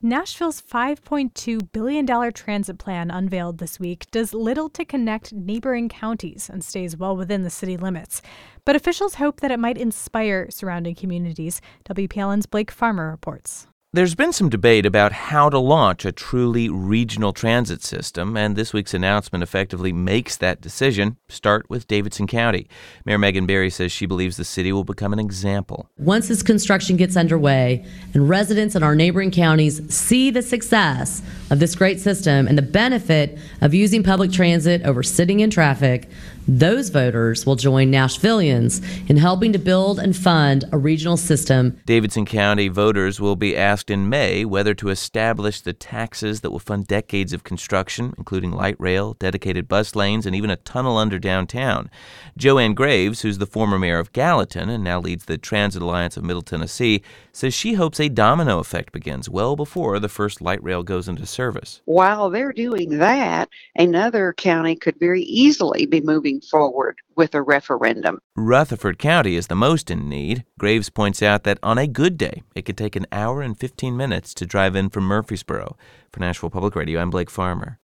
Nashville's $5.2 billion transit plan unveiled this week does little to connect neighboring counties and stays well within the city limits. But officials hope that it might inspire surrounding communities. WPLN's Blake Farmer reports. There's been some debate about how to launch a truly regional transit system, and this week's announcement effectively makes that decision. Start with Davidson County. Mayor Megan Barry says she believes the city will become an example. Once this construction gets underway and residents in our neighboring counties see the success of this great system and the benefit of using public transit over sitting in traffic, those voters will join Nashvillians in helping to build and fund a regional system. Davidson County voters will be asked in May whether to establish the taxes that will fund decades of construction, including light rail, dedicated bus lanes, and even a tunnel under downtown. Joanne Graves, who's the former mayor of Gallatin and now leads the Transit Alliance of Middle Tennessee, says she hopes a domino effect begins well before the first light rail goes into service. While they're doing that, another county could very easily be moving forward with a referendum. Rutherford County is the most in need. Graves points out that on a good day, it could take an hour and 15 minutes to drive in from Murfreesboro. For Nashville Public Radio, I'm Blake Farmer.